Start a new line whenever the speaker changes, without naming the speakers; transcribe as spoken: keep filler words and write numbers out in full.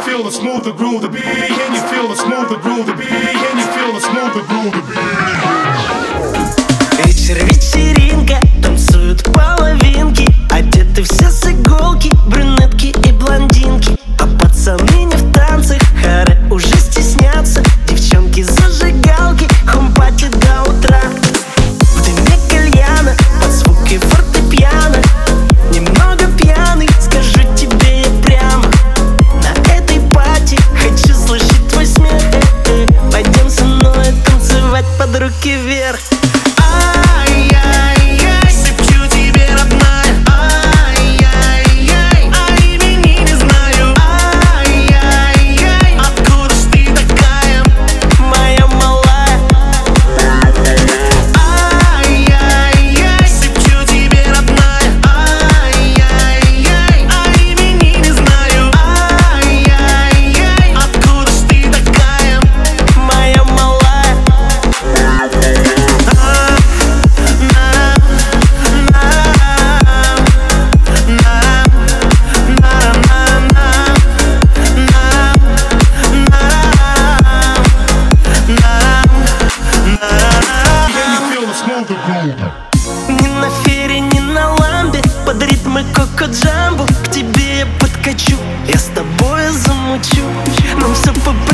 feel the smoother groove the beat? Can you feel the smoother groove the beat? Can you feel the smoother groove the beat?
Вечер, вечеринка, танцуют половинки, одеты все с иголки, брюнетки и блондинки. А пацаны не в танцах, харе уже стеснятся. Девчонки зажигалки, хомпати до утра. В дыме кальяна, под звуки фортепиано. Немного пьяный, скажу тебе я прямо. На этой пати хочу слышать твой смех. Пойдем со мной танцевать под руки вверх. Ни на фере, ни на ламбе, под ритмы коко-джамбо к тебе я подкачу, я с тобой замучу. Нам все по